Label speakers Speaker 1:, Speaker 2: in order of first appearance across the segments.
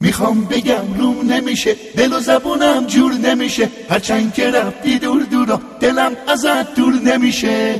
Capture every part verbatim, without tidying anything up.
Speaker 1: میخوام بگم روم نمیشه، دل و زبونم جور نمیشه، هرچند که رفتی دور دورا دلم ازت دور نمیشه.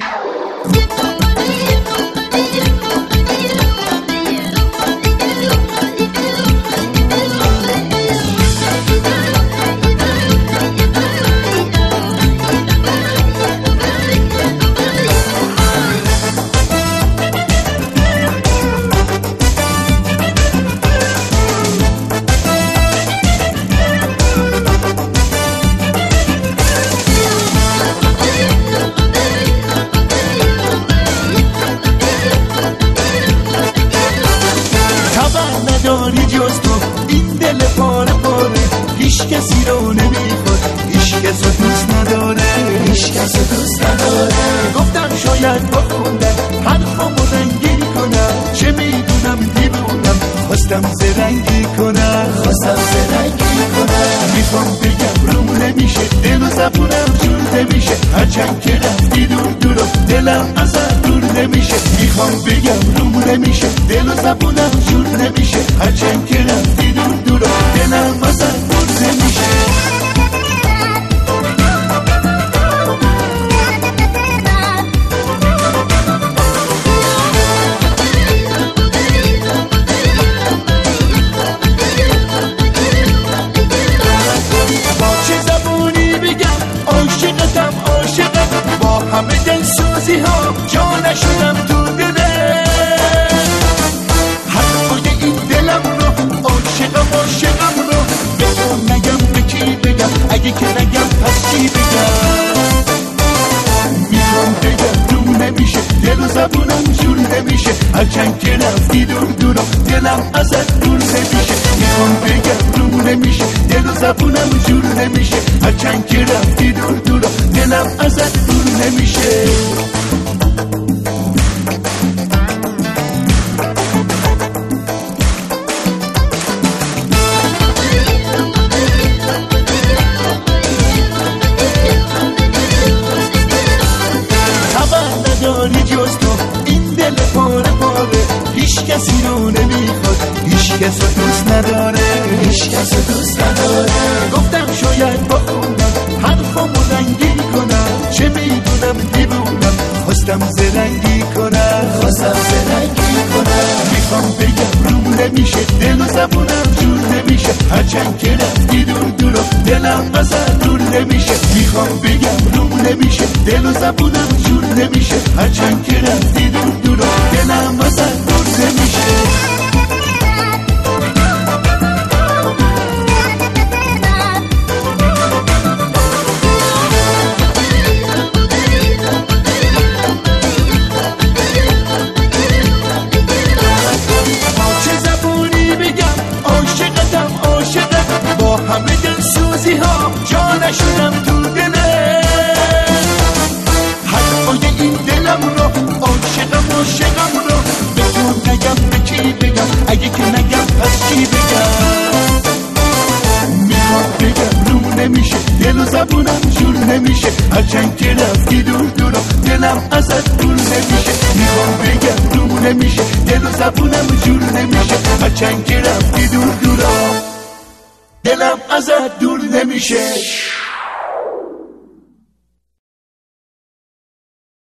Speaker 1: نداری جز تو این دل پاره پاره، هیچ کسی رو نمیخواد، هیچ کس رو دوست نداره، هیچ کس رو دوست نداره. گفتم شاید با خوندن حرفامو رنگی کنم، چه میدونم دیوونم، خواستم زرنگی کنم، خواستم زرنگی کنم. میخوام بگم روم نمیشه، دل و زبونم جور نمیشه، هرچند که رفتی دور دور دلم ازت دور نمیشه. میخوام بگم روم نمیشه، دل و زبونم جور نمیشه، هرچند که رفتی دور دور دلم ازت دور نمیشه. همه دل سوزی ها جا نشدم تو دله، حرفای این دلم رو عاشقم عاشقم رو به تو نگم، به کی بگم، اگه که نگم پس چی بگم. میخوام بگم روم نمیشه، دل و زبونم جور نمیشه، هرچند که رفتی دور دورا دلم ازت دور نمیشه. میخوام بگم روم نمیشه، دل و زبونم جور نمیشه، هرچند که رفتی دور دورا دلم ازت دور نمیشه. خبر نداری جز تو این دل پاره پاره، هیچ کسی رو نمیخواد، هیچ کس رو دوست نداره، هیچ کس رو دوست نداره. گفتم شاید با خوندم حرفامو رنگی کنم، چه میدونم دیوونم، خواستم زرنگی کنم، خواستم زرنگی کنم. میخوام بگم روم نمیشه، دل و زبونم جور نمیشه، هرچند که رفتی دور دور دلم ازت دور نمیشه. میخوام بگم روم نمیشه، دل و زبونم جور نمیشه، هرچند که رفتی دور دور دلم ازت دور نمیشه. همه دل سوزی ها جا نشدم تو دله، حرفای این دلم رو عاشقم عاشقم رو به تو نگم، به کی بگم، اگه که نگم پس چی بگم. میخوام بگم روم نمیشه، دل و زبونم جور نمیشه، هرچند که رفتی دور دور دلم ازت دور نمیشه. میخوام بگم روم نمیشه، دل و زبونم جور نمیشه، هرچند که رفتی دور دور دلم ازت دور نمیشه.